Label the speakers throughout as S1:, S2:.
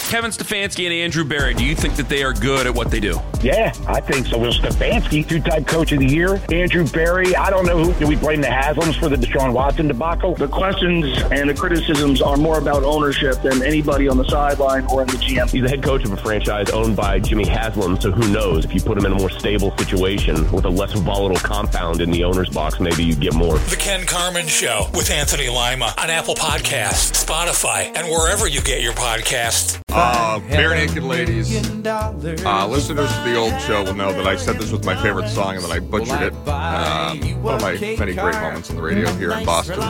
S1: Kevin Stefanski and Andrew Berry, do you think that they are good at what they do?
S2: Yeah, I think so. Well, Stefanski, two-time coach of the year. Andrew Berry, I don't know who. Do we blame the Haslams for the Deshaun Watson debacle?
S3: The questions and the criticisms are more about ownership than anybody on the sideline or in the GM.
S4: He's the head coach of a franchise owned by Jimmy Haslam, so who knows? If you put him in a more stable situation with a less volatile compound in the owner's box, maybe you get more.
S5: The Ken Carman Show with Anthony Lima on Apple Podcasts, Spotify, and wherever you get your podcasts.
S6: Bare Naked Ladies. Listeners to the old show will know that I said this was my favorite song and that I butchered it. One of my many great moments on the radio here in Boston.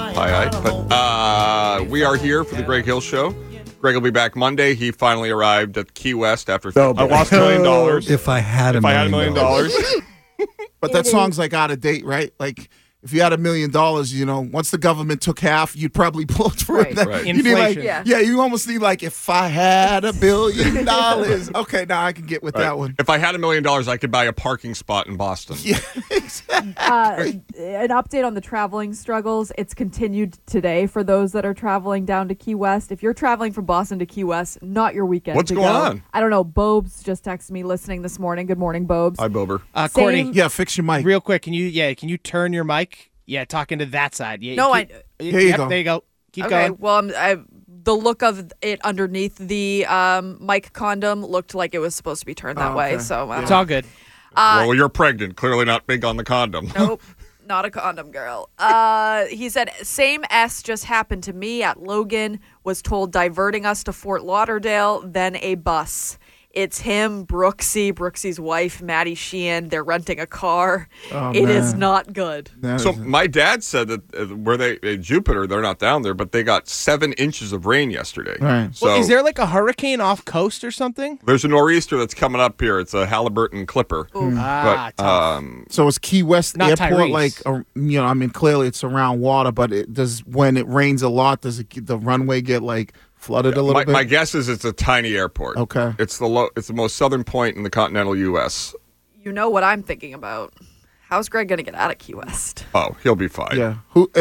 S6: But we are here for the Greg Hill Show. Greg will be back Monday. He finally arrived at Key West after I lost $1 million.
S7: If I had a million dollars.
S8: But that song's like out of date, right? Like, if you had $1 million, you know, once the government took half, you'd probably pull through it.
S6: Right.
S8: You'd be like,
S9: Yeah.
S8: you almost need like, if I had $1 billion. Okay, now I can get with that one.
S6: If I had $1 million, I could buy a parking spot in Boston.
S8: Yeah, exactly.
S9: An update on the traveling struggles. It's continued today for those that are traveling down to Key West. If you're traveling from Boston to Key West, not your weekend.
S6: What's going on?
S9: I don't know. Bobes just texted me listening this morning. Good morning, Bobes.
S6: Hi, Bober.
S7: Courtney,
S8: Yeah, fix your mic.
S7: real quick, can you turn your mic? Yeah, talking to that side. Yeah,
S9: No,
S7: Here
S8: you go.
S7: There you go. Keep
S9: Okay,
S7: going.
S9: well, the look of it underneath the mic condom looked like it was supposed to be turned that way.
S8: okay.
S9: So
S7: It's all good.
S6: Well, you're pregnant. Clearly not big on the condom.
S9: Nope, not a condom girl. He said, same S just happened to me at Logan, was told diverting us to Fort Lauderdale, then a bus. It's him, Brooksy's wife, Maddie Sheehan. They're renting a car. It is not good.
S6: So my dad said that in Jupiter, they're not down there, but they got 7 inches of rain yesterday.
S8: Right.
S6: So
S7: Well, is there like a hurricane off coast or something?
S6: there's a nor'easter that's coming up here. It's a Halliburton Clipper.
S7: Tough.
S8: So is Key West
S7: Not
S8: Airport
S7: Tyrese.
S8: clearly it's around water, but when it rains a lot, does the runway get flooded a little bit?
S6: My guess is it's a tiny airport.
S8: Okay.
S6: It's the most southern point in the continental U.S.
S9: You know what I'm thinking about. How's Greg going to get out of Key West?
S6: Oh, he'll be fine.
S8: Yeah.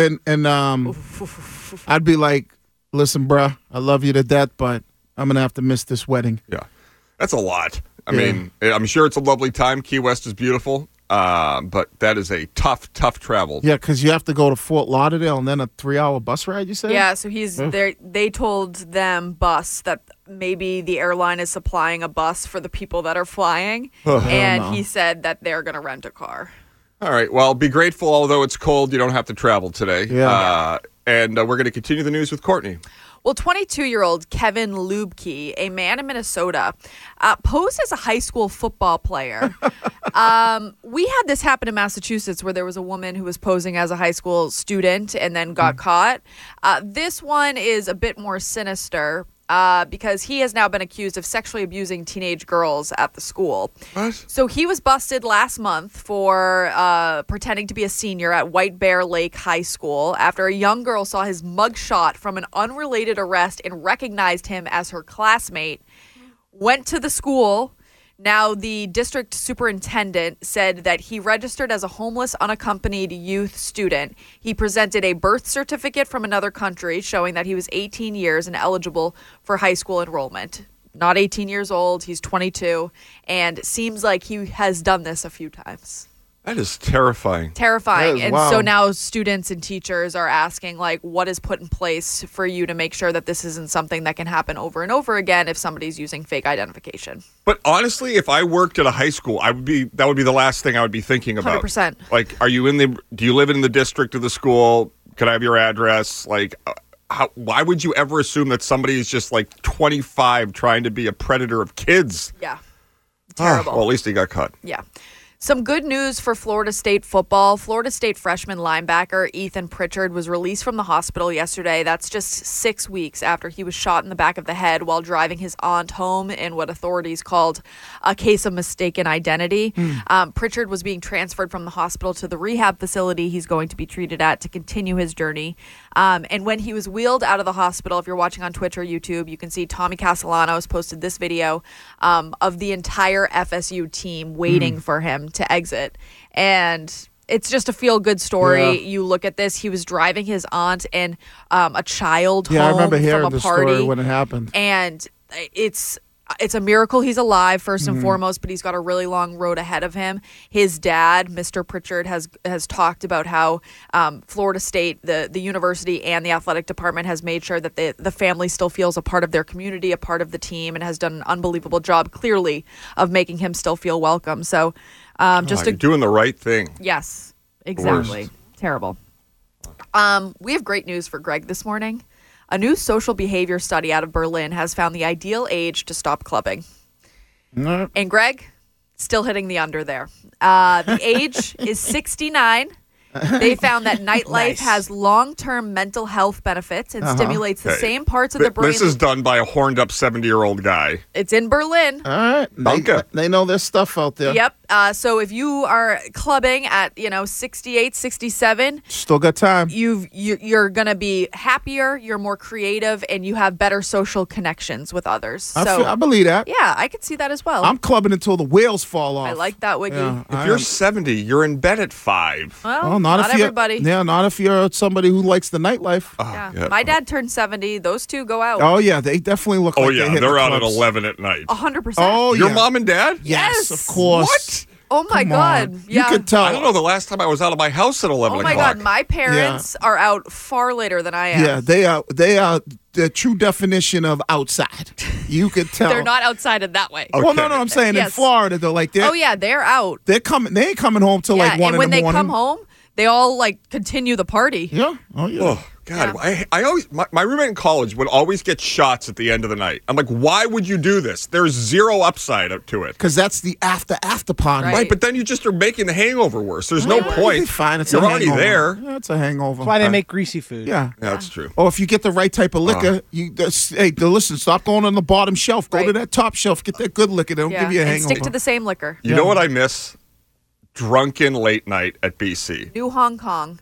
S8: I'd be like, listen, bruh, I love you to death, but I'm gonna have to miss this wedding.
S6: Yeah. That's a lot. I mean, I'm sure it's a lovely time. Key West is beautiful, but that is a tough travel.
S8: Yeah, because you have to go to Fort Lauderdale and then a 3-hour bus ride, you said?
S9: Yeah, so he's there. They told them bus that maybe the airline is supplying a bus for the people that are flying, and he said that they're going to rent a car.
S6: All right. Well, be grateful. Although it's cold, you don't have to travel today.
S8: Yeah.
S6: And we're going to continue the news with Courtney.
S9: Well, 22-year-old Kevin Lubke, a man in Minnesota, posed as a high school football player. We had this happen in Massachusetts where there was a woman who was posing as a high school student and then got caught. This one is a bit more sinister because he has now been accused of sexually abusing teenage girls at the school.
S6: What?
S9: So he was busted last month for pretending to be a senior at White Bear Lake High School after a young girl saw his mugshot from an unrelated arrest and recognized him as her classmate. Went to the school. Now, the district superintendent said that he registered as a homeless, unaccompanied youth student. He presented a birth certificate from another country showing that he was 18 years and eligible for high school enrollment. Not 18 years old, he's 22, and seems like he has done this a few times.
S6: That is terrifying.
S9: Terrifying.
S8: That is
S9: And
S8: wild.
S9: so now students and teachers are asking, what is put in place for you to make sure that this isn't something that can happen over and over again if somebody's using fake identification?
S6: But honestly, if I worked at a high school, that would be the last thing I would be thinking about.
S9: 100%.
S6: Like, do you live in the district of the school? Can I have your address? Why would you ever assume that somebody is just 25 trying to be a predator of kids?
S9: Yeah. Terrible.
S6: Well, at least he got caught.
S9: Yeah. Some good news for Florida State football. Florida State freshman linebacker Ethan Pritchard was released from the hospital yesterday. That's just 6 weeks after he was shot in the back of the head while driving his aunt home in what authorities called a case of mistaken identity. Pritchard was being transferred from the hospital to the rehab facility he's going to be treated at to continue his journey. And when he was wheeled out of the hospital, if you're watching on Twitch or YouTube, you can see Tommy Castellanos posted this video of the entire FSU team waiting for him to exit. And it's just a feel-good story.
S8: Yeah.
S9: You look at this, he was driving his aunt and a child
S8: Yeah, I
S9: home
S8: remember hearing
S9: from a
S8: the
S9: party.
S8: story when it happened.
S9: And It's a miracle he's alive, first and foremost, but he's got a really long road ahead of him. His dad, Mr. Pritchard, has talked about how Florida State, the university, and the athletic department has made sure that the family still feels a part of their community, a part of the team, and has done an unbelievable job, clearly, of making him still feel welcome. So,
S6: you're doing the right thing.
S9: Yes, exactly. Terrible. We have great news for Greg this morning. A new social behavior study out of Berlin has found the ideal age to stop clubbing. And Greg, still hitting the under there. The age is 69. They found that nightlife has long-term mental health benefits and stimulates the same parts of the brain.
S6: This is done by a horned-up 70-year-old guy.
S9: It's in Berlin.
S8: All right. They know their stuff out there.
S9: Yep. So if you are clubbing at 68, 67,
S8: still got time.
S9: You're gonna be happier. You're more creative, and you have better social connections with others.
S8: I believe that.
S9: Yeah, I could see that as well.
S8: I'm clubbing until the wheels fall off.
S9: I like that, Wiggy.
S8: Yeah,
S6: if you're 70, you're in bed at 5.
S9: Well, not if everybody.
S8: Yeah, not if you're somebody who likes the nightlife.
S9: Yeah. My dad turned 70. Those two go out.
S8: Oh yeah, they definitely look like
S6: they're out at 11 at night.
S9: 100%.
S8: Oh yeah.
S6: Your mom and dad?
S8: Yes, of course.
S6: What?
S9: Oh my God. Yeah.
S8: You could tell.
S6: I don't know the last time I was out of my house at 11 o'clock.
S9: Oh my God. My parents are out far later than I am.
S8: Yeah, they are the true definition of outside. You could tell.
S9: They're not outside in that way.
S8: Okay. Well, no, I'm saying in Florida, they're like
S9: oh yeah, they're out.
S8: They're coming. They ain't coming home till like 1 in the morning.
S9: And when they come home, they all continue the party.
S8: Yeah. Oh yeah.
S6: Oh God, I always my roommate in college would always get shots at the end of the night. I'm like, why would you do this? There's zero upside up to it.
S8: Because that's the after party.
S6: Right, but then you just are making the hangover worse. There's no point.
S8: Fine, it's
S6: You're
S8: a
S6: already
S8: hangover.
S6: there.
S8: Yeah, it's a hangover.
S7: That's why they make greasy food.
S8: Yeah,
S6: that's true.
S8: Or if you get the right type of liquor, listen, stop going on the bottom shelf. Go to that top shelf. Get that good liquor. They don't give you a
S9: and
S8: hangover.
S9: stick to the same liquor.
S6: You know what I miss? Drunken late night at BC.
S9: New Hong Kong.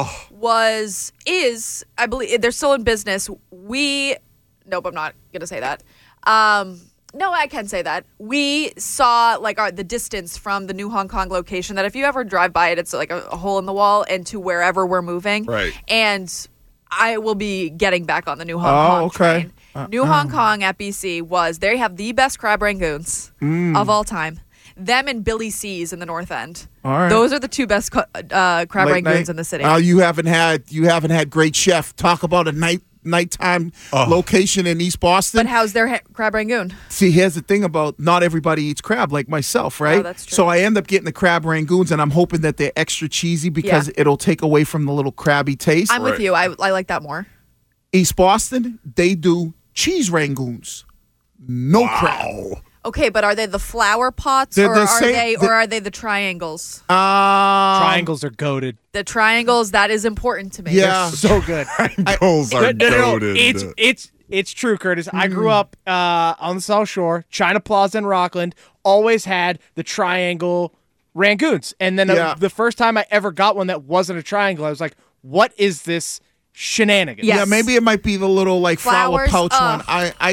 S9: Is I believe they're still in business. Nope, I'm not gonna say that. No, I can say that. We saw the distance from the New Hong Kong location. That if you ever drive by it, it's like a hole in the wall, and to wherever we're moving.
S6: Right.
S9: And I will be getting back on the New Hong Kong train. New Hong Kong at BC they have the best crab rangoons of all time. Them and Billy C's in the North End.
S8: All right.
S9: Those are the two best crab rangoons in the city.
S8: You haven't had Great Chef talk about a nighttime location in East Boston.
S9: But how's their crab rangoon?
S8: See, here's the thing about not everybody eats crab like myself, right?
S9: Oh, that's true.
S8: So I end up getting the crab rangoons, and I'm hoping that they're extra cheesy because it'll take away from the little crabby taste.
S9: I'm with you. I like that more.
S8: East Boston, they do cheese rangoons. No crab.
S9: Okay, but are they the flower pots or are they the triangles?
S7: Triangles are goated.
S9: The triangles, that is important to me.
S8: Yeah,
S7: so good.
S6: Triangles are goated.
S7: It's true, Curtis. I grew up on the South Shore. China Plaza in Rockland always had the triangle rangoons. And then the first time I ever got one that wasn't a triangle, I was like, what is this shenanigans?
S8: Yeah, maybe it might be the little flower pouch one.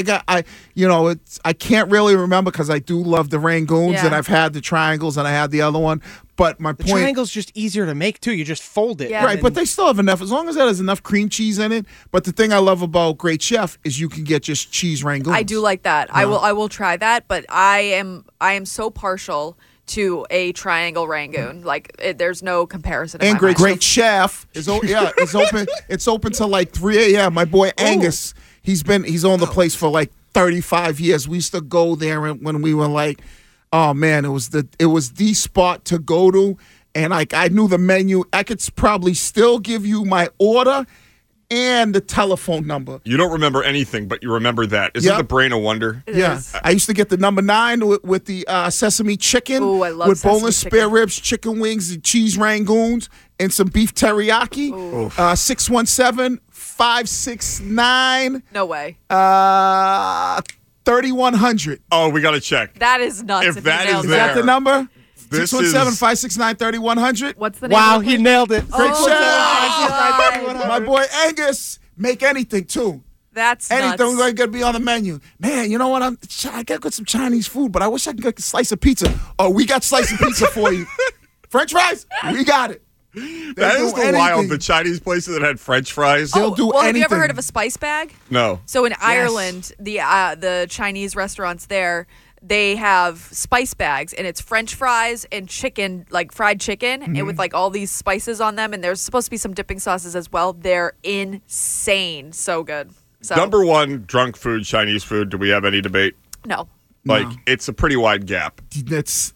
S8: I can't really remember because I do love the rangoons and I've had the triangles and I had the other one. But my point,
S7: triangle's just easier to make too. You just fold it,
S8: right? But they still have enough as long as that has enough cream cheese in it. But the thing I love about Great Chef is you can get just cheese rangoons.
S9: I do like that. I will try that. But I am so partial to a triangle rangoon. There's no comparison.
S8: And Great Chef is open. It's open till 3 a.m. My boy Angus, he's owned the place for 35 years. We used to go there when we were oh man, it was the spot to go to. And I knew the menu. I could probably still give you my order and the telephone number.
S6: You don't remember anything, but you remember that. Isn't the brain a wonder?
S9: It is.
S8: I used to get the number 9 with the sesame chicken.
S9: Ooh, I love
S8: with
S9: sesame
S8: boneless
S9: chicken.
S8: spare ribs, chicken wings, and cheese rangoons, and some beef teriyaki. 617-569.
S9: No way.
S8: 3100.
S6: Oh, we got to check.
S9: That is nuts.
S6: If that is
S8: Is that the number?
S6: This
S8: 617-569-3100.
S9: What's the name?
S7: Wow,
S9: of the
S7: he
S9: place?
S7: nailed it.
S8: Great
S9: Oh,
S8: Chef. My boy Angus, make anything too.
S9: That's
S8: Anything
S9: nuts.
S8: going to be on the menu. Man, you know what? I got to get some Chinese food, but I wish I could get a slice of pizza. Oh, we got slice of pizza for you. French fries? We got it.
S6: That is the wild. The Chinese places that had French fries.
S8: They'll do
S9: Have you
S8: anything.
S9: ever heard of a spice bag?
S6: No.
S9: So in Ireland, the Chinese restaurants there, they have spice bags, and it's French fries and chicken, like fried chicken, and with like all these spices on them, and there's supposed to be some dipping sauces as well. They're insane. So good. So,
S6: Number one, drunk food, Chinese food. Do we have any debate?
S9: No.
S6: It's a pretty wide gap.
S8: That's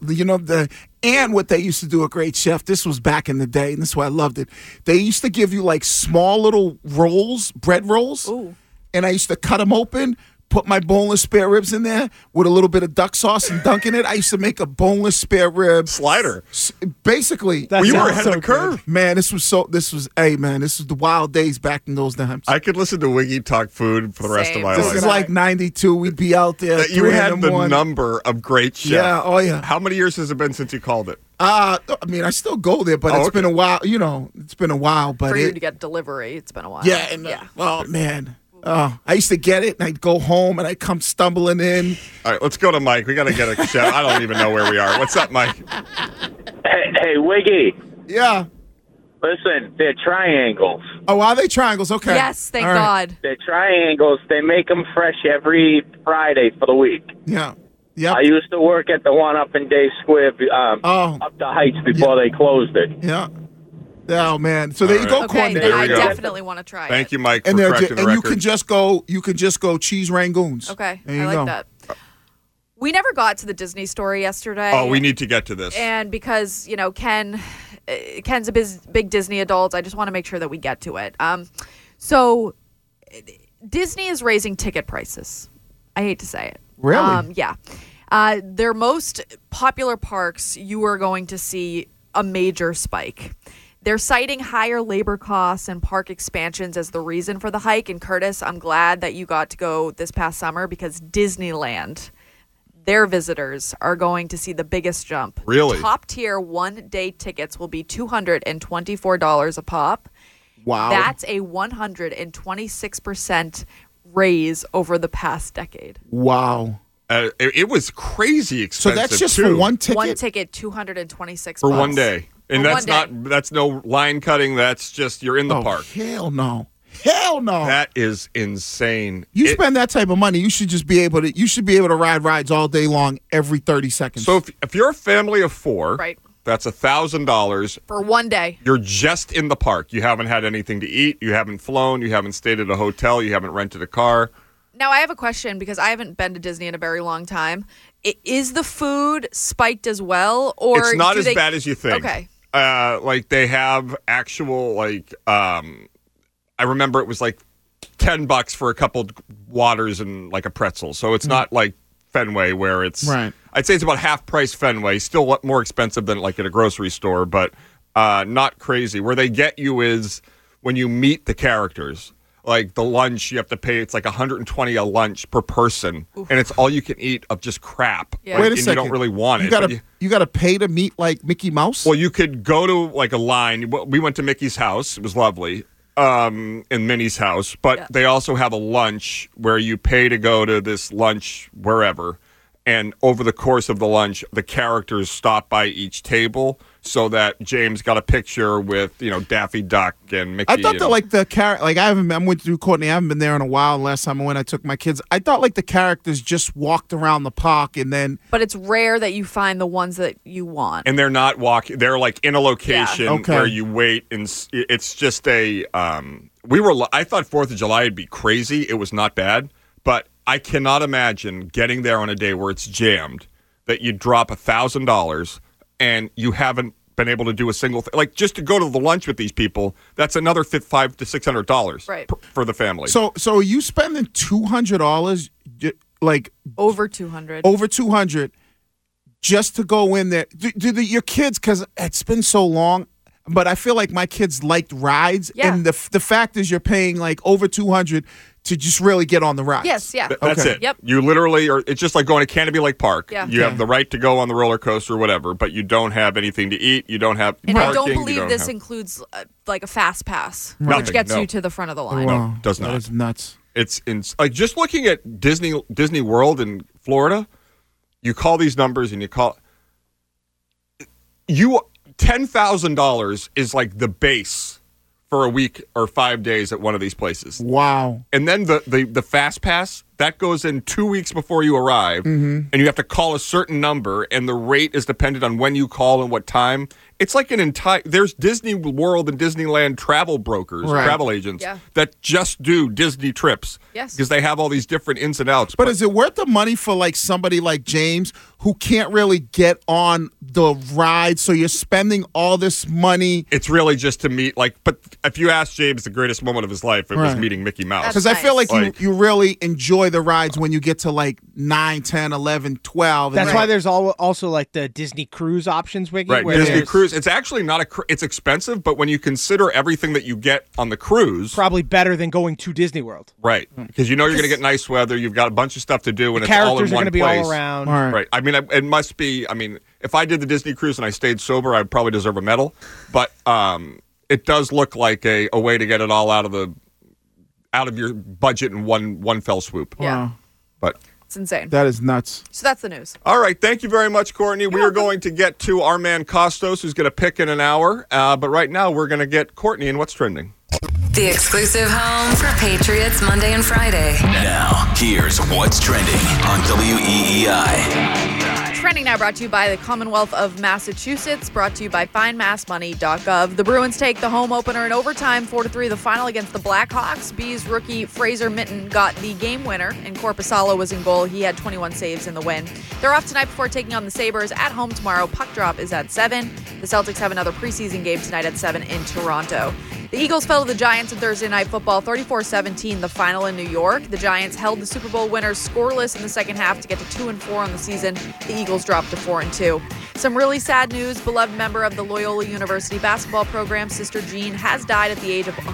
S8: and what they used to do, a great chef. This was back in the day, and this is why I loved it. They used to give you like small little rolls, bread rolls, and I used to cut them open. Put my boneless spare ribs in there with a little bit of duck sauce and dunk in it. I used to make a boneless spare rib
S6: slider.
S8: Basically,
S6: we were ahead of the curve.
S8: Man, this was the wild days back in those times.
S6: I could listen to Wiggy talk food for the rest of my life.
S8: This is like 92. We'd be out there.
S6: You had the number of great chefs.
S8: Yeah, oh yeah.
S6: How many years has it been since you called it?
S8: I mean, I still go there, but it's been a while. It's been a while. But
S9: for you to get delivery, it's been a while.
S8: Yeah, oh man. I used to get it, and I'd go home, and I'd come stumbling in.
S6: All right, let's go to Mike. We got to get a chef. I don't even know where we are. What's up, Mike?
S10: Hey, Wiggy.
S8: Yeah.
S10: Listen, they're triangles.
S8: Oh, are they triangles? Okay.
S9: Yes, thank God.
S10: They're triangles. They make them fresh every Friday for the week.
S8: Yeah. Yeah.
S10: I used to work at the one up in Day Square, up the Heights before they closed it.
S8: Yeah. Oh man! So there you go,
S9: Okay,
S8: Courtney.
S9: then I definitely want to try it.
S6: Thank you, Mike,
S8: And
S6: for correcting the
S8: you
S6: record.
S8: can just go cheese rangoons.
S9: Okay,
S8: There you
S9: I like
S8: go.
S9: that. We never got to the Disney story yesterday.
S6: Oh, we need to get to this.
S9: And because Ken's a big Disney adult, I just want to make sure that we get to it. So Disney is raising ticket prices. I hate to say it.
S8: Really?
S9: Yeah. Their most popular parks, you are going to see a major spike. They're citing higher labor costs and park expansions as the reason for the hike. And Curtis, I'm glad that you got to go this past summer because Disneyland, their visitors are going to see the biggest jump.
S6: Really?
S9: Top tier one-day tickets will be $224 a pop.
S8: Wow.
S9: That's a 126% raise over the past decade.
S8: Wow.
S6: It was crazy expensive.
S8: So that's just
S6: too.
S8: for one ticket?
S9: One ticket, $226
S6: for one day. And
S9: For
S6: that's
S9: one
S6: that's no line cutting. That's just you're in the park.
S8: Hell no. Hell no.
S6: That is insane.
S8: You spend that type of money, you should be able to ride rides all day long every 30 seconds.
S6: So if you're a family of four,
S9: Right.
S6: that's $1,000
S9: for one day.
S6: You're just in the park. You haven't had anything to eat. You haven't flown. You haven't stayed at a hotel. You haven't rented a car.
S9: Now, I have a question because I haven't been to Disney in a very long time. Is the food spiked as well? Or
S6: it's not as bad as you think.
S9: Okay.
S6: Like they have actual I remember it was like $10 for a couple waters and like a pretzel. So it's not like Fenway where it's
S8: right.
S6: I'd say it's about half price Fenway. Still more expensive than like at a grocery store, but not crazy. Where they get you is when you meet the characters. Like the lunch, you have to pay. It's like $120 a lunch per person, and it's all you can eat of just crap.
S9: Yeah.
S6: Like,
S8: Wait a
S6: and
S8: second.
S6: you don't really want it.
S8: You got to pay to meet like Mickey Mouse?
S6: Well, you could go to like a line. We went to Mickey's house. It was lovely. And Minnie's house. But they also have a lunch where you pay to go to this lunch wherever. And over the course of the lunch, the characters stop by each table so that James got a picture with, Daffy Duck and Mickey.
S8: I thought that like the I'm with you, Courtney. I haven't been there in a while. Last time I went, I took my kids. I thought like the characters just walked around the park and then.
S9: But it's rare that you find the ones that you want.
S6: And they're not walking. They're like in a location where you wait, and it's just a. I thought 4th of July would be crazy. It was not bad, but I cannot imagine getting there on a day where it's jammed that you drop $1,000 and you haven't been able to do a single thing. Like just to go to the lunch with these people, that's another $500 to $600 for the family.
S8: So are you spending $200 like
S9: over $200?
S8: Over $200 just to go in there. Do your kids? Because it's been so long. But I feel like my kids liked rides, and the fact is you're paying like over $200 to just really get on the rides.
S9: Yes, yeah.
S6: That's it.
S9: Yep.
S6: You literally are. It's just like going to Canopy Lake Park.
S9: Yeah.
S6: You have the right to go on the roller coaster or whatever, but you don't have anything to eat. You don't have
S9: And
S6: parking.
S9: I don't believe this includes like a fast pass,
S6: Nothing,
S9: which gets
S6: no.
S9: you to the front of the line.
S6: No, does not.
S8: That is nuts.
S6: It's like just looking at Disney World in Florida. You call these numbers and you call $10,000 is like the base for a week or 5 days at one of these places.
S8: Wow.
S6: And then the Fast Pass, that goes in 2 weeks before you arrive, and you have to call a certain number, and the rate is dependent on when you call and what time. It's like there's Disney World and Disneyland travel brokers, travel agents, that just do Disney trips.
S9: Yes.
S6: Because they have all these different ins and outs.
S8: But is it worth the money for like somebody like James who can't really get on the ride, so you're spending all this money?
S6: It's really just to meet, but if you ask James, the greatest moment of his life, it was meeting Mickey Mouse.
S8: Because I feel like you really enjoy the rides when you get to like 9, 10, 11, 12.
S7: That's why there's also like the Disney Cruise options, Wiggy.
S6: Right, Disney Cruise. It's actually not it's expensive, but when you consider everything that you get on the cruise,
S7: probably better than going to Disney World.
S6: Right, because you're going to get nice weather. You've got a bunch of stuff to do, and
S7: the
S6: it's all in one place.
S7: Characters are going to be all around.
S6: Right. I mean, it must be. I mean, if I did the Disney Cruise and I stayed sober, I'd probably deserve a medal. But it does look like a way to get it all out of your budget in one fell swoop.
S9: Yeah,
S6: but.
S9: It's insane.
S8: That is nuts.
S9: So that's the news.
S6: All right. Thank you very much, Courtney. We are going to get to our man Costos, who's going to pick in an hour. But right now, we're going to get Courtney in What's Trending.
S11: The exclusive home for Patriots Monday and Friday.
S12: Now, here's What's Trending on WEEI.
S9: Trending now brought to you by the Commonwealth of Massachusetts, brought to you by findmassmoney.gov. The Bruins take the home opener in overtime, 4-3, the final against the Blackhawks. Bees rookie Fraser Minten got the game winner, and Korpisalo was in goal. He had 21 saves in the win. They're off tonight before taking on the Sabres at home tomorrow. Puck drop is at 7. The Celtics have another preseason game tonight at 7 in Toronto. The Eagles fell to the Giants in Thursday Night Football, 34-17, the final in New York. The Giants held the Super Bowl winners scoreless in the second half to get to 2-4 on the season. The Eagles dropped to 4-2. Some really sad news. Beloved member of the Loyola University basketball program, Sister Jean, has died at the age of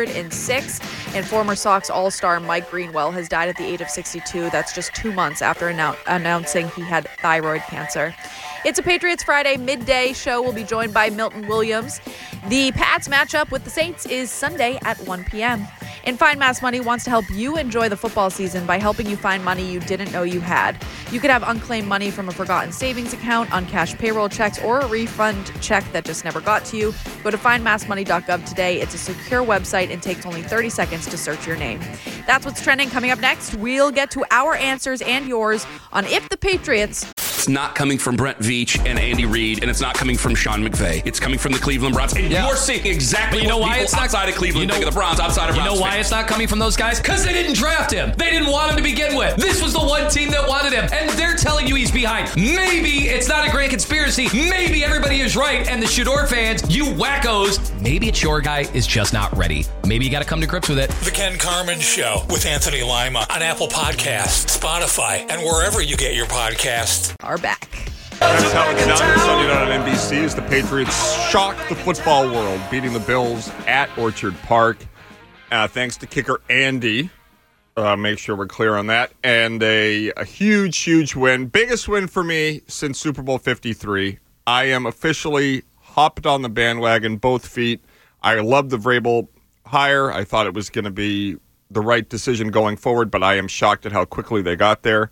S9: 106. And former Sox All-Star Mike Greenwell has died at the age of 62. That's just 2 months after announcing he had thyroid cancer. It's a Patriots Friday midday show. We'll be joined by Milton Williams. The Pats matchup with the Saints is Sunday at 1 p.m. And Find Mass Money wants to help you enjoy the football season by helping you find money you didn't know you had. You could have unclaimed money from a forgotten savings account, uncashed payroll checks, or a refund check that just never got to you. Go to findmassmoney.gov today. It's a secure website and takes only 30 seconds to search your name. That's what's trending. Coming up next, we'll get to our answers and yours on if the Patriots...
S1: It's not coming from Brent Veach and Andy Reid, and it's not coming from Sean McVay. It's coming from the Cleveland Browns. And you're seeing exactly what people outside of Cleveland think of the Browns, outside of Browns.
S13: You know why it's not coming from those guys? Because they didn't draft him. They didn't want him to begin with. This was the one team that wanted him, and they're telling you he's behind. Maybe it's not a grand conspiracy. Maybe everybody is right, and the Shador fans, you wackos, maybe it's your guy is just not ready. Maybe you got to come to grips with it.
S5: The Ken Carman Show with Anthony Lima on Apple Podcasts, Spotify, and wherever you get your podcasts.
S9: Are back.
S6: That's how it's done Sunday night on NBC as the Patriots shocked the football world, beating the Bills at Orchard Park. Thanks to kicker Andy. Make sure we're clear on that. And a huge, huge win. Biggest win for me since Super Bowl 53. I am officially hopped on the bandwagon, both feet. I love the Vrabel hire. I thought it was going to be the right decision going forward, but I am shocked at how quickly they got there.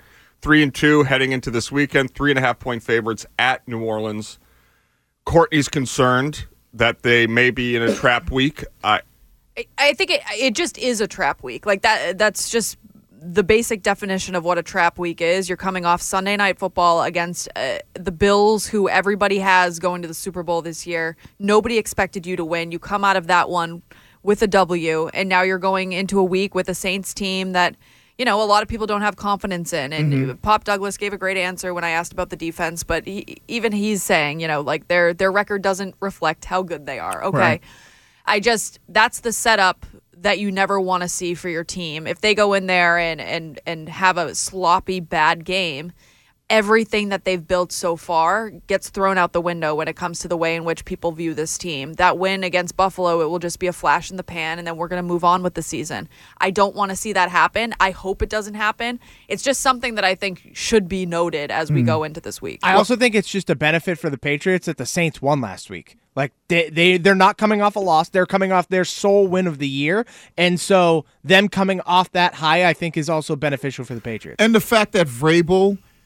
S6: 3-2 heading into this weekend, 3.5-point favorites at New Orleans. Courtney's concerned that they may be in a trap week.
S9: I think it just is a trap week. Like that's just the basic definition of what a trap week is. You're coming off Sunday Night Football against the Bills, who everybody has going to the Super Bowl this year. Nobody expected you to win. You come out of that one with a W, and now you're going into a week with a Saints team that, you know, a lot of people don't have confidence in. And Pop Douglas gave a great answer when I asked about the defense, but even he's saying, you know, like their record doesn't reflect how good they are. Okay. Right. That's the setup that you never want to see for your team. If they go in there and have a sloppy, bad game, everything that they've built so far gets thrown out the window when it comes to the way in which people view this team. That win against Buffalo, it will just be a flash in the pan, and then we're going to move on with the season. I don't want to see that happen. I hope it doesn't happen. It's just something that I think should be noted as we go into this week.
S7: I also think it's just a benefit for the Patriots that the Saints won last week. Like they're not coming off a loss. They're coming off their sole win of the year. And so them coming off that high, I think, is also beneficial for the Patriots.
S8: And the fact that Vrabel,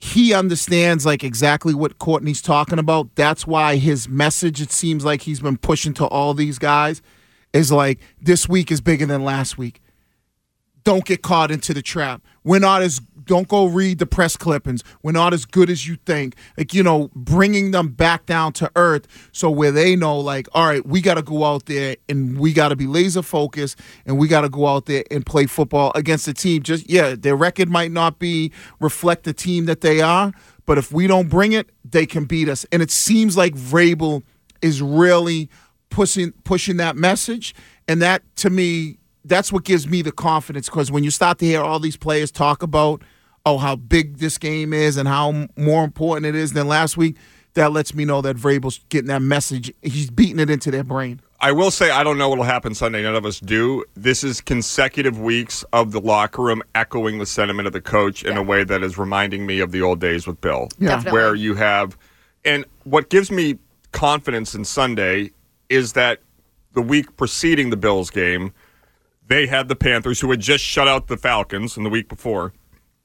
S8: he understands like exactly what Courtney's talking about. That's why his message, it seems like he's been pushing to all these guys, is like, this week is bigger than last week. Don't get caught into the trap. Don't go read the press clippings. We're not as good as you think. Like, bringing them back down to earth, so where they know, like, all right, we got to go out there and we got to be laser focused and we got to go out there and play football against a team. Their record might not reflect the team that they are, but if we don't bring it, they can beat us. And it seems like Vrabel is really pushing that message. And that, to me, that's what gives me the confidence, because when you start to hear all these players talk about, how big this game is and how more important it is than last week, that lets me know that Vrabel's getting that message. He's beating it into their brain.
S6: I will say, I don't know what will happen Sunday. None of us do. This is consecutive weeks of the locker room echoing the sentiment of the coach in a way that is reminding me of the old days with Bill.
S8: Yeah.
S6: Where you have, and what gives me confidence in Sunday is that the week preceding the Bills game, they had the Panthers, who had just shut out the Falcons in the week before,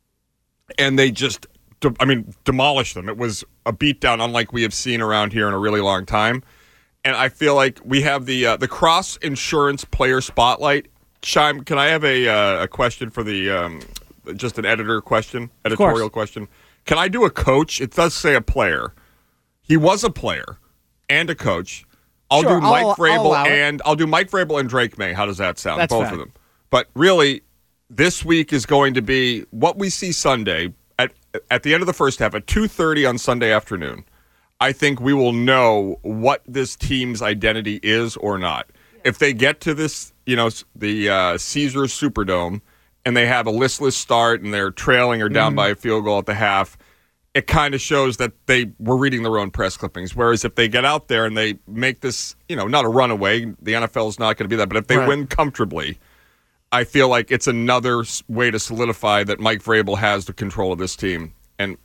S6: and they just, demolished them. It was a beatdown unlike we have seen around here in a really long time. And I feel like we have the Cross Insurance Player Spotlight. Shime, can I have a question for the just an editorial question? Can I do a coach? It does say a player. He was a player and a coach. I'll do Mike Vrabel and Drake May. How does that sound?
S7: That's
S6: both
S7: fine.
S6: of them. But really, this week is going to be what we see Sunday at the end of the first half at 2:30 on Sunday afternoon. I think we will know what this team's identity is or not. If they get to this, the Caesars Superdome, and they have a listless start and they're trailing or down by a field goal at the half, it kind of shows that they were reading their own press clippings. Whereas if they get out there and they make this, not a runaway, the NFL is not going to be that, but if they win comfortably, I feel like it's another way to solidify that Mike Vrabel has the control of this team. And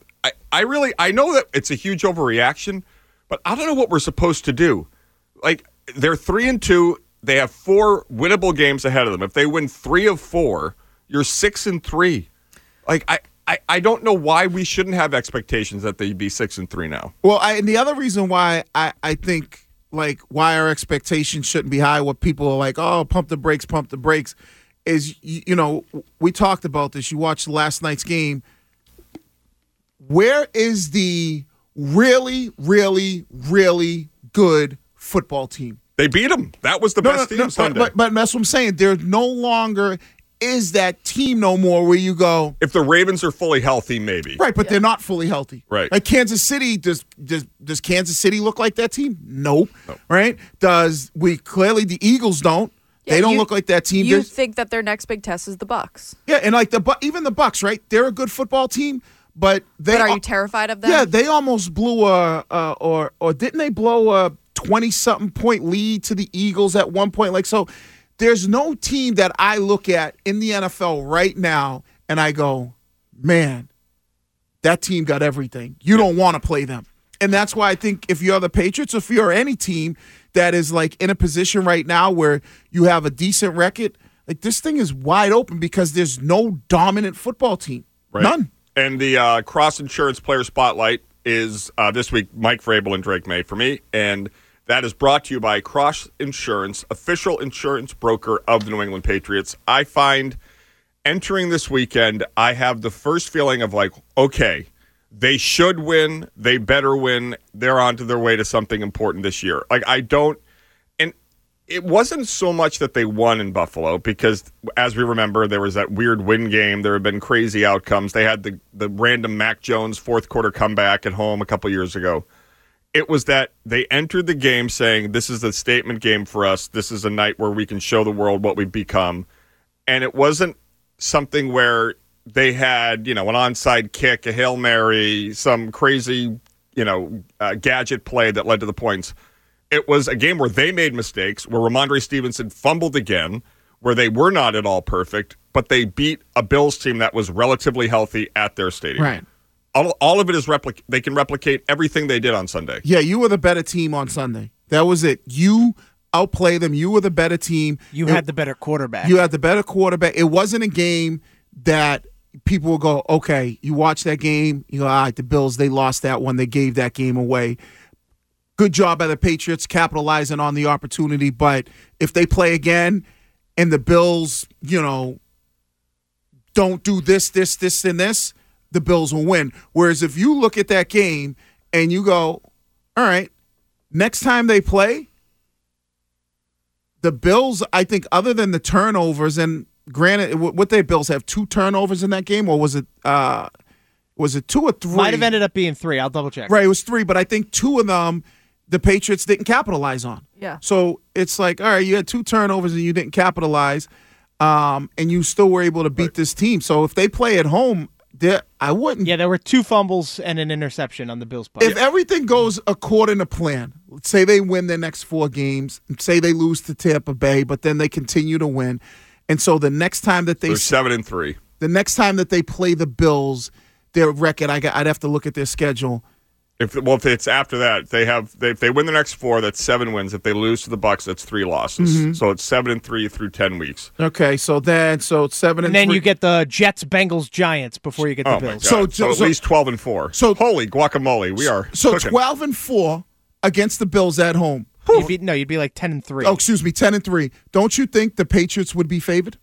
S6: I know that it's a huge overreaction, but I don't know what we're supposed to do. Like, they're 3-2. They have 4 winnable games ahead of them. If they win 3 of 4, you're 6-3. Like, I don't know why we shouldn't have expectations that they'd be 6-3 now.
S8: Well, and the other reason why I think, like, why our expectations shouldn't be high, what people are like, pump the brakes, is, we talked about this. You watched last night's game. Where is the really, really, really good football team?
S6: They beat them. That was the best team Sunday.
S8: But that's what I'm saying. There no longer is that team no more where you go.
S6: If the Ravens are fully healthy, maybe.
S8: Right, but they're not fully healthy.
S6: Right.
S8: Like Kansas City, does Kansas City look like that team? Nope. Right? Clearly the Eagles don't. They don't look like that team.
S9: You think that their next big test is the Bucs.
S8: Yeah, and like even the Bucs, right? They're a good football team, but
S9: are you terrified of them?
S8: Yeah, they almost blew or didn't they blow a 20-something point lead to the Eagles at one point? Like, so there's no team that I look at in the NFL right now and I go, man, that team got everything. You don't want to play them. And that's why I think if you're the Patriots, or if you're any team that is like in a position right now where you have a decent record, like this thing is wide open because there's no dominant football team.
S6: Right.
S8: None.
S6: And the Cross Insurance Player Spotlight is this week Mike Vrabel and Drake May for me. And that is brought to you by Cross Insurance, official insurance broker of the New England Patriots. I find entering this weekend, I have the first feeling of like, okay, they should win. They better win. They're on to their way to something important this year. Like, and it wasn't so much that they won in Buffalo because, as we remember, there was that weird win game. There have been crazy outcomes. They had the random Mac Jones fourth quarter comeback at home a couple years ago. It was that they entered the game saying, this is a statement game for us. This is a night where we can show the world what we've become. And it wasn't something where they had, an onside kick, a Hail Mary, some crazy, gadget play that led to the points. It was a game where they made mistakes, where Ramondre Stevenson fumbled again, where they were not at all perfect, but they beat a Bills team that was relatively healthy at their stadium.
S8: Right.
S6: All of it is they can replicate everything they did on Sunday.
S8: Yeah, you were the better team on Sunday. That was it. You outplayed them. You were the better team.
S7: You had the better quarterback.
S8: You had the better quarterback. It wasn't a game that people will go, okay, you watch that game, you go, all right, the Bills, they lost that one. They gave that game away. Good job by the Patriots capitalizing on the opportunity. But if they play again and the Bills, don't do this, and this, the Bills will win. Whereas if you look at that game and you go, all right, next time they play, the Bills, I think, other than the turnovers, and granted, what they Bills have 2 turnovers in that game, or was it 2 or 3?
S7: Might have ended up being 3. I'll double check.
S8: Right, it was 3, but I think 2 of them the Patriots didn't capitalize on.
S9: Yeah.
S8: So it's like, all right, you had 2 turnovers and you didn't capitalize, and you still were able to beat this team. So if they play at home, I wouldn't.
S7: Yeah, there were 2 fumbles and an interception on the Bills' part.
S8: If everything goes according to plan, let's say they win their next 4 games, and say they lose to Tampa Bay, but then they continue to win, and so the next time that
S6: they're 7-3.
S8: The next time that they play the Bills, their record, I'd have to look at their schedule.
S6: If it's after that, if they win the next 4, that's 7 wins. If they lose to the Bucs, that's 3 losses.
S8: Mm-hmm.
S6: So it's 7-3 through 10 weeks.
S8: Okay, so it's 7-3.
S7: And then you get the Jets, Bengals, Giants before you get the
S6: My
S7: Bills.
S6: God. So at least 12-4.
S8: So
S6: holy guacamole, we are
S8: so
S6: cooking.
S8: 12-4 against the Bills at home.
S7: You'd be like 10-3.
S8: Oh, excuse me, 10-3. Don't you think the Patriots would be favored?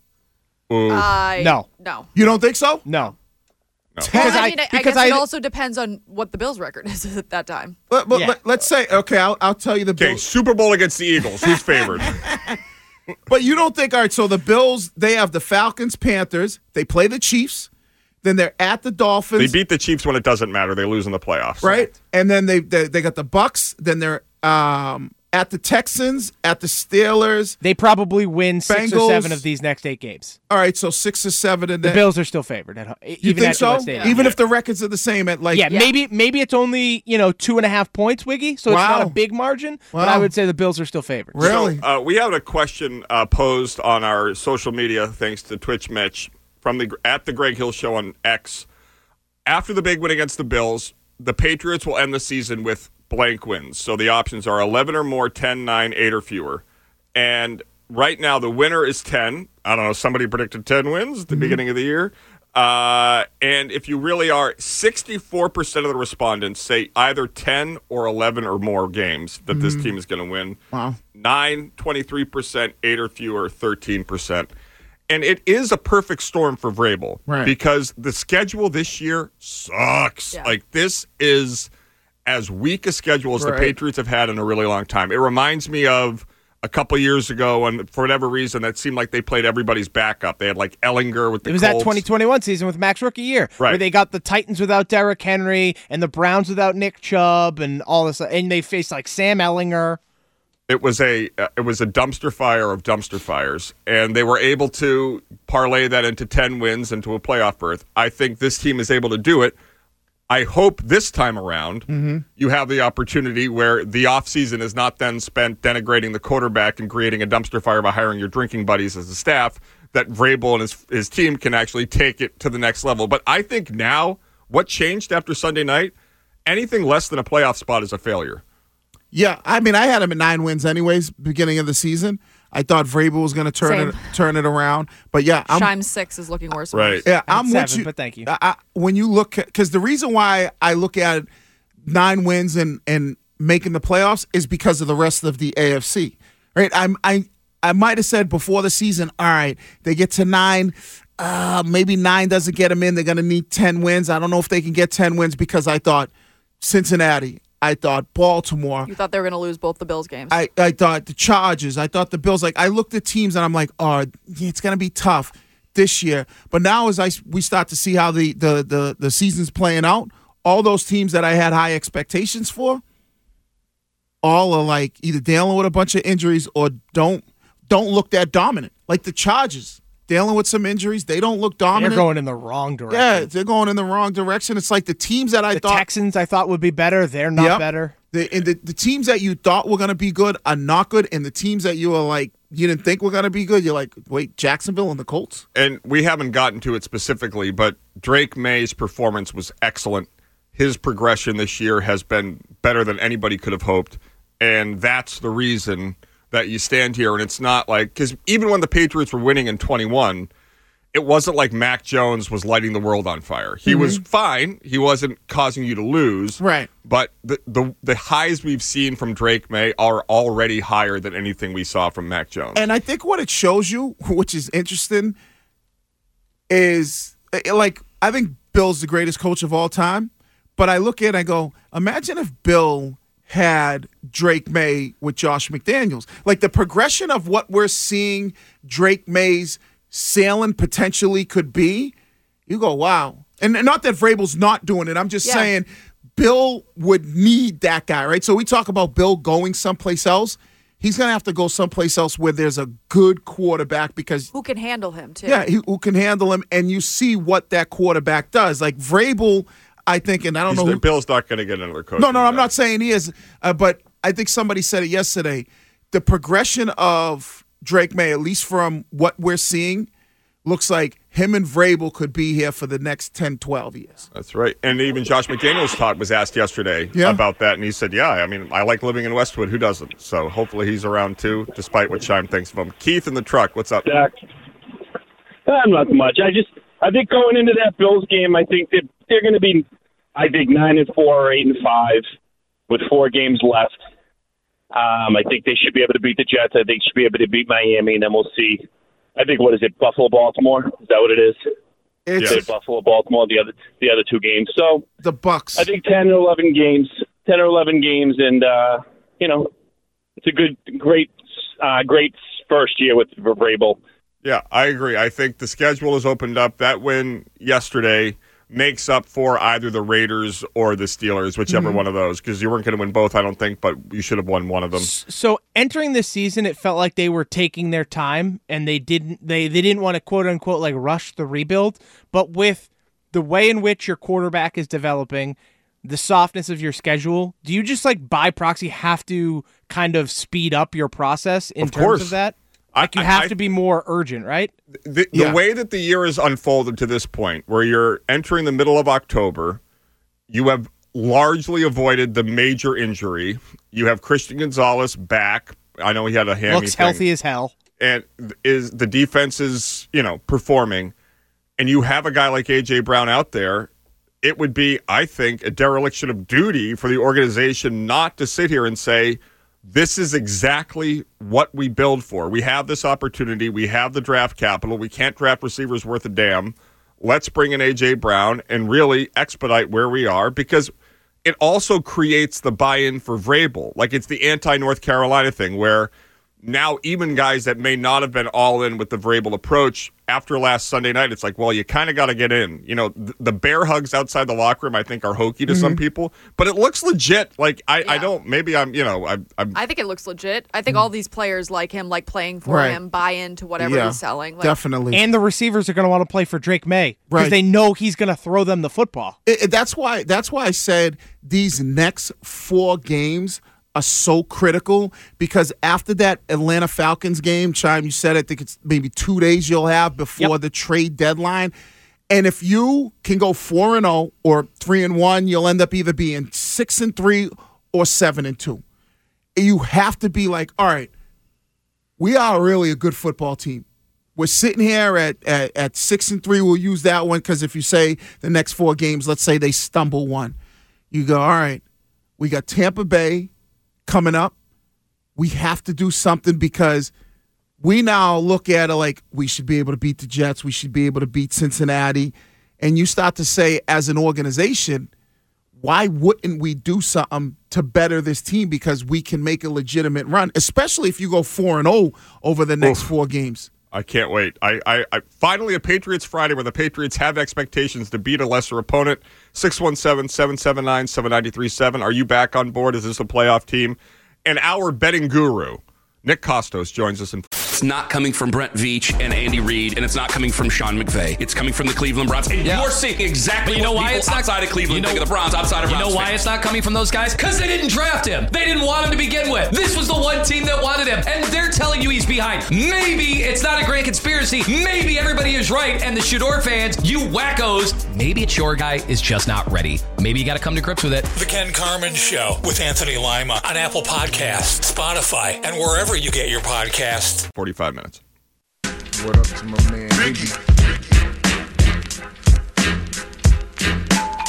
S7: No.
S8: You don't think so?
S7: No.
S9: Well, I guess it also depends on what the Bills' record is at that time.
S8: But let's say, okay, I'll tell you the Bills.
S6: Okay, Super Bowl against the Eagles. Who's favored?
S8: But you don't think, all right, so the Bills, they have the Falcons, Panthers. They play the Chiefs. Then they're at the Dolphins.
S6: They beat the Chiefs when it doesn't matter. They lose in the playoffs.
S8: Right? And then they got the Bucs. Then they're at the Texans, at the Steelers.
S7: They probably win 6
S8: Bengals.
S7: or 7 of these next 8 games.
S8: All right, so 6 or 7. And
S7: the Bills are still favored at home.
S8: You think so? Even if the records are the same at
S7: maybe it's only 2.5 points, Wiggy. So it's not a big margin. But I would say the Bills are still favored.
S8: Really?
S6: So, we have a question posed on our social media, thanks to Twitch Mitch, from at the Greg Hill Show on X. After the big win against the Bills, the Patriots will end the season with blank wins. So the options are 11 or more, 10, 9, 8 or fewer. And right now the winner is 10. I don't know, somebody predicted 10 wins at the beginning of the year. And if you really are, 64% of the respondents say either 10 or 11 or more games that this team is going to win.
S8: Wow.
S6: 9, 23%, 8 or fewer, 13%. And it is a perfect storm for Vrabel.
S8: Right.
S6: Because the schedule this year sucks.
S9: Yeah.
S6: Like, this is as weak a schedule as the Patriots have had in a really long time. It reminds me of a couple years ago, and for whatever reason, that seemed like they played everybody's backup. They had like Ellinger with the Colts.
S7: It was that 2021 season with Max Rookie Year, where they got the Titans without Derrick Henry and the Browns without Nick Chubb and all this, and they faced like Sam Ellinger.
S6: It was a dumpster fire of dumpster fires, and they were able to parlay that into 10 wins into a playoff berth. I think this team is able to do it. I hope this time around you have the opportunity where the offseason is not then spent denigrating the quarterback and creating a dumpster fire by hiring your drinking buddies as a staff, that Vrabel and his team can actually take it to the next level. But I think now, what changed after Sunday night, anything less than a playoff spot is a failure.
S8: Yeah, I mean, I had him at 9 wins anyways, beginning of the season. I thought Vrabel was going to turn it around, but yeah,
S9: Shime's 6 is looking worse.
S6: Right?
S8: Yeah, I'm
S7: 7,
S8: with you.
S7: But thank you.
S8: When you look, because the reason why I look at 9 wins and making the playoffs is because of the rest of the AFC. Right? I might have said before the season, all right, they get to 9. Maybe 9 doesn't get them in. They're going to need 10 wins. I don't know if they can get 10 wins because I thought Cincinnati. I thought Baltimore.
S9: You thought they were going to lose both the Bills games.
S8: I thought the Chargers. I thought the Bills. Like, I looked at teams and I'm like, oh, it's going to be tough this year. But now as we start to see how the season's playing out, all those teams that I had high expectations for, all are like either dealing with a bunch of injuries or don't look that dominant. Like the Chargers. Dealing with some injuries. They don't look dominant.
S7: They're going in the wrong direction.
S8: Yeah, they're going in the wrong direction. It's like the teams that
S7: the Texans I thought would be better, they're not better.
S8: The teams that you thought were going to be good are not good, and the teams that you were like, you didn't think were going to be good, you're like, wait, Jacksonville and the Colts?
S6: And we haven't gotten to it specifically, but Drake May's performance was excellent. His progression this year has been better than anybody could have hoped, and that's the reason that you stand here, and it's not like, because even when the Patriots were winning in 21, it wasn't like Mac Jones was lighting the world on fire. He was fine. He wasn't causing you to lose.
S8: Right.
S6: But the highs we've seen from Drake May are already higher than anything we saw from Mac Jones.
S8: And I think what it shows you, which is interesting, is like I think Bill's the greatest coach of all time. But I look at it and I go, imagine if Bill had Drake May with Josh McDaniels. Like the progression of what we're seeing Drake May's sailing potentially could be, you go, wow. And not that Vrabel's not doing it. I'm just saying Bill would need that guy, right? So we talk about Bill going someplace else. He's going to have to go someplace else where there's a good quarterback because...
S9: Who can handle him, too.
S8: Yeah, who can handle him. And you see what that quarterback does. Like Vrabel, I think, and I don't know...
S6: Bill's not going to get another coach.
S8: No, I'm not saying he is. But I think somebody said it yesterday. The progression of Drake May, at least from what we're seeing, looks like him and Vrabel could be here for the next 10, 12 years.
S6: That's right. And even Josh McDaniels was asked yesterday about that, and he said, I mean, I like living in Westwood. Who doesn't? So hopefully he's around too, despite what Shime thinks of him. Keith in the truck, what's up?
S14: Zach. Not much. I think going into that Bills game, I think that they're going to be, 9-4 or 8-5 with 4 games left. I think they should be able to beat the Jets. I think they should be able to beat Miami, and then we'll see. I think, what is it, Buffalo-Baltimore? Is that what it is? It's Buffalo-Baltimore, the other 2 games. So
S8: the Bucks.
S14: I think 10 or 11 games, and it's a great first year with Vrabel.
S6: Yeah, I agree. I think the schedule has opened up. That win yesterday makes up for either the Raiders or the Steelers, whichever one of those, because you weren't going to win both, I don't think, but you should have won one of them.
S7: So entering this season, it felt like they were taking their time, and they didn't want to quote unquote like rush the rebuild. But with the way in which your quarterback is developing, the softness of your schedule, do you just like by proxy have to kind of speed up your process in terms of that? Like you have to be more urgent, right?
S6: The way that the year has unfolded to this point, where you're entering the middle of October, you have largely avoided the major injury. You have Christian Gonzalez back. I know he had a hammy
S7: Looks healthy as hell.
S6: And the defense is, performing. And you have a guy like A.J. Brown out there. It would be, I think, a dereliction of duty for the organization not to sit here and say, this is exactly what we build for. We have this opportunity. We have the draft capital. We can't draft receivers worth a damn. Let's bring in A.J. Brown and really expedite where we are, because it also creates the buy-in for Vrabel. Like it's the anti-North Carolina thing where now even guys that may not have been all in with the Vrabel approach, after last Sunday night, it's like, well, you kind of got to get in. The bear hugs outside the locker room, I think, are hokey to some people, but it looks legit. Like, I don't, maybe I'm.
S9: I think it looks legit. I think all these players like him, like playing for him, buy into whatever he's selling. Like,
S8: definitely.
S7: And the receivers are going to want to play for Drake May because they know he's going to throw them the football.
S8: That's why I said these next 4 games are so critical, because after that Atlanta Falcons game, Chime, you said I think it's maybe 2 days you'll have before the trade deadline. And if you can go 4-0 or 3-1, you'll end up either being 6-3 or 7-2. You have to be like, all right, we are really a good football team. We're sitting here at 6-3. We'll use that one because if you say the next 4 games, let's say they stumble one, you go, all right, we got Tampa Bay coming up. We have to do something because we now look at it like we should be able to beat the Jets. We should be able to beat Cincinnati. And you start to say, as an organization, why wouldn't we do something to better this team because we can make a legitimate run, especially if you go 4-0 over the next 4 games.
S6: I can't wait. I finally a Patriots Friday where the Patriots have expectations to beat a lesser opponent. 617-779-7937. Are you back on board? Is this a playoff team? And our betting guru, Nick Kostos, joins us in.
S1: It's not coming from Brent Veach and Andy Reid, and it's not coming from Sean McVay. It's coming from the Cleveland Browns. And you're seeing exactly what people outside of Cleveland think of the Browns, outside of Browns.
S13: You know why it's not coming from those guys? Because they didn't draft him. They didn't want him to begin with. This was the one team that wanted him, and they're telling you he's behind. Maybe it's not a grand conspiracy. Maybe everybody is right, and the Shador fans, you wackos, maybe it's your guy is just not ready. Maybe you got to come to grips with it.
S5: The Ken Carman Show with Anthony Lima on Apple Podcasts, Spotify, and wherever you get your podcasts.
S6: 45 minutes.
S8: What up to my man?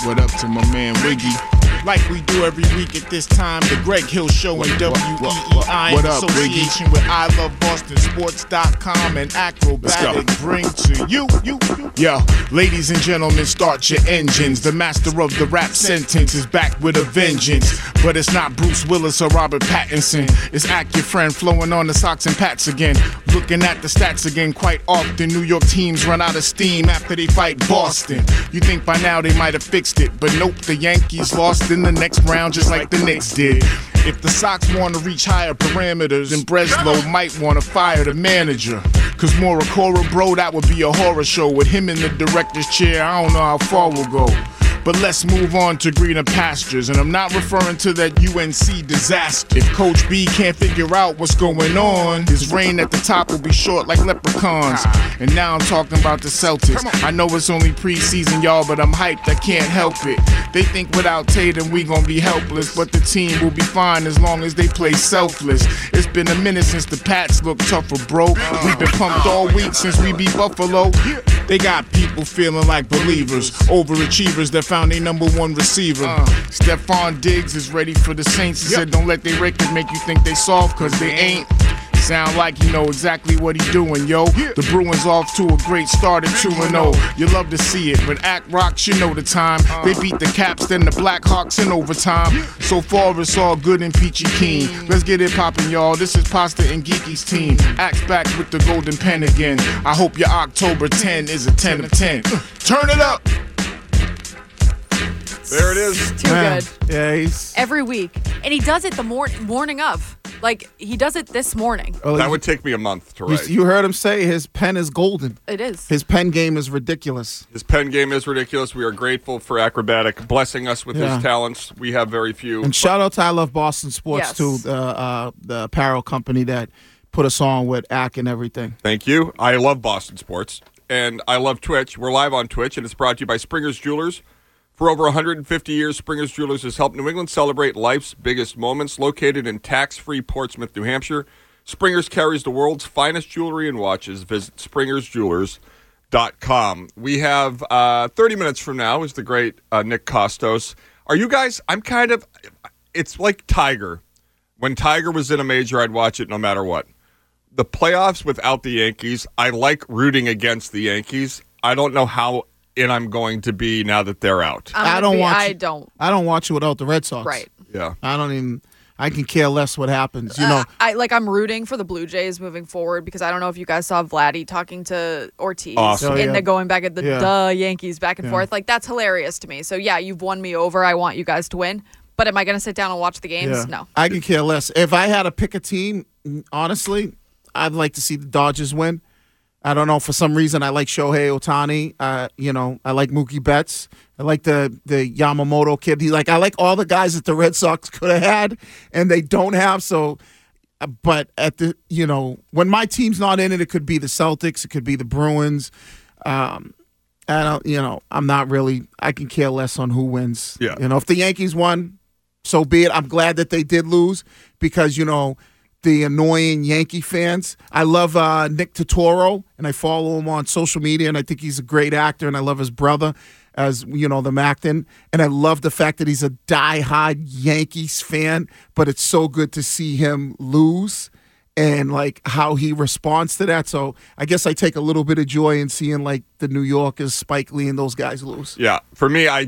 S15: What up to my man Wiggy? Like we do every week at this time, the Greg Hill Show and WEEI in association with ILoveBostonSports.com and Acrobatic bring to you. Yo, ladies and gentlemen, start your engines. The master of the rap sentence is back with a vengeance. But it's not Bruce Willis or Robert Pattinson. It's Ack, your friend, flowing on the socks and pats again. Looking at the stats again, quite often New York teams run out of steam after they fight Boston. You think by now they might have fixed it, but nope, the Yankees lost in the next round just like the Knicks did. If the Sox want to reach higher parameters, then Breslow might want to fire the manager. Cause Morikora, bro, that would be a horror show. With him in the director's chair, I don't know how far we'll go. But let's move on to greener pastures. And I'm not referring to that UNC disaster. If Coach B can't figure out what's going on, his reign at the top will be short like leprechauns. And now I'm talking about the Celtics. I know it's only preseason, y'all, but I'm hyped, I can't help it. They think without Tatum we gon' be helpless, but the team will be fine as long as they play selfless. It's been a minute since the Pats looked tougher, bro. We've been pumped all week since we beat Buffalo. They got people feeling like believers, overachievers that found their number one receiver. Stephon Diggs is ready for the Saints. He said don't let their record make you think they soft, cause they ain't. Sound like you know exactly what he doing, yo. The Bruins off to a great start at 2-0. You love to see it, but Ack rocks, you know the time. They beat the Caps, then the Blackhawks in overtime. So far it's all good and peachy keen. Let's get it poppin', y'all. This is Pasta and Geeky's team. Ack's back with the golden pen again. I hope your October 10 is a 10 of 10. Turn it up!
S6: There it is.
S9: Too good.
S8: Yeah, he's...
S9: Every week. And he does it the morning of. Like, he does it this morning.
S6: That would take me a month to write.
S8: You heard him say his pen is golden.
S9: It is.
S8: His pen game is ridiculous.
S6: His pen game is ridiculous. We are grateful for Acrobatic blessing us with his talents. We have very few.
S8: And shout out to I Love Boston Sports, too, the apparel company that put us on with Ack and everything.
S6: Thank you. I love Boston Sports. And I love Twitch. We're live on Twitch, and it's brought to you by Springer's Jewelers. For over 150 years, Springer's Jewelers has helped New England celebrate life's biggest moments. Located in tax-free Portsmouth, New Hampshire, Springer's carries the world's finest jewelry and watches. Visit SpringersJewelers.com. We have 30 minutes from now is the great Nick Kostos. Are you guys, it's like Tiger. When Tiger was in a major, I'd watch it no matter what. The playoffs without the Yankees, I like rooting against the Yankees. I don't know how I'm going to be now that they're out.
S8: I don't watch it without the Red Sox.
S9: Right.
S6: Yeah.
S8: I can care less what happens. You know,
S9: I'm rooting for the Blue Jays moving forward because I don't know if you guys saw Vladdy talking to Ortiz
S6: awesome.
S9: the going back at the Yankees back and forth. Like, that's hilarious to me. So yeah, you've won me over. I want you guys to win. But am I going to sit down and watch the games?
S8: Yeah.
S9: No.
S8: I can care less. If I had to pick a team, honestly, I'd like to see the Dodgers win. I don't know, for some reason I like Shohei Ohtani. I like Mookie Betts. I like the Yamamoto kid. I like all the guys that the Red Sox could have had and they don't have. So, but when my team's not in it, it could be the Celtics, it could be the Bruins. I'm not really. I can care less on who wins.
S6: Yeah.
S8: If the Yankees won, so be it. I'm glad that they did lose because the annoying Yankee fans. I love Nick Totoro, and I follow him on social media, and I think he's a great actor, and I love his brother as, the Macton. And I love the fact that he's a diehard Yankees fan, but it's so good to see him lose and, how he responds to that. So I guess I take a little bit of joy in seeing, the New Yorkers, Spike Lee, and those guys lose.
S6: Yeah. For me, I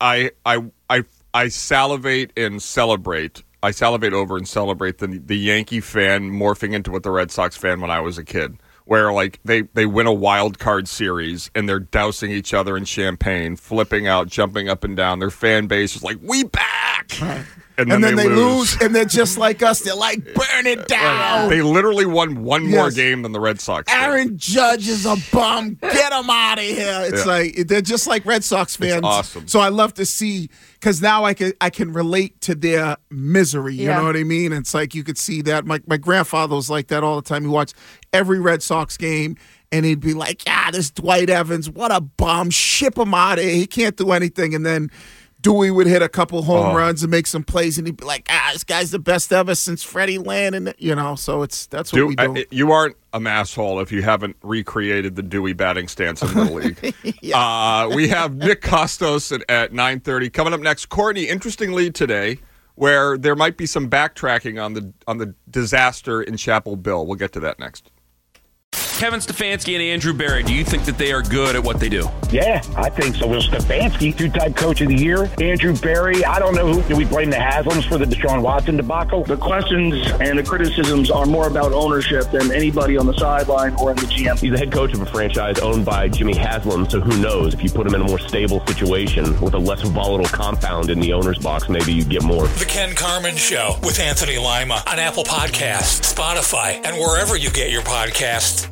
S6: salivate and celebrate. I salivate over and celebrate the Yankee fan morphing into what the Red Sox fan when I was a kid, where they win a wild card series and they're dousing each other in champagne, flipping out, jumping up and down. Their fan base is like, we back!
S8: Right.
S6: And then they lose,
S8: and they're just like us. They're like, burn it down.
S6: They literally won one more game than the Red Sox.
S8: Aaron Judge is a bum. Get him out of here. It's they're just like Red Sox fans.
S6: It's awesome.
S8: So I love to see, because now I can relate to their misery. You know what I mean? It's like you could see that. My grandfather was like that all the time. He watched every Red Sox game, and he'd be like, this Dwight Evans, what a bum. Ship him out of here. He can't do anything. And then Dewey would hit a couple home runs and make some plays, and he'd be like, this guy's the best ever since Freddie Land, and so that's what we do.
S6: You aren't a masshole if you haven't recreated the Dewey batting stance in Little League. We have Nick Costos at 9:30. Coming up next, Courtney, interesting lead today, where there might be some backtracking on the disaster in Chapel Bill. We'll get to that next.
S1: Kevin Stefanski and Andrew Berry, do you think that they are good at what they do?
S2: Yeah, I think so. Will Stefanski, two-time coach of the year. Andrew Berry, I don't know do we blame the Haslams for the Deshaun Watson debacle?
S3: The questions and the criticisms are more about ownership than anybody on the sideline or in the GM.
S4: He's the head coach of a franchise owned by Jimmy Haslam, so who knows? If you put him in a more stable situation with a less volatile compound in the owner's box, maybe you get more.
S5: The Ken Carman Show with Anthony Lima on Apple Podcasts, Spotify, and wherever you get your podcasts.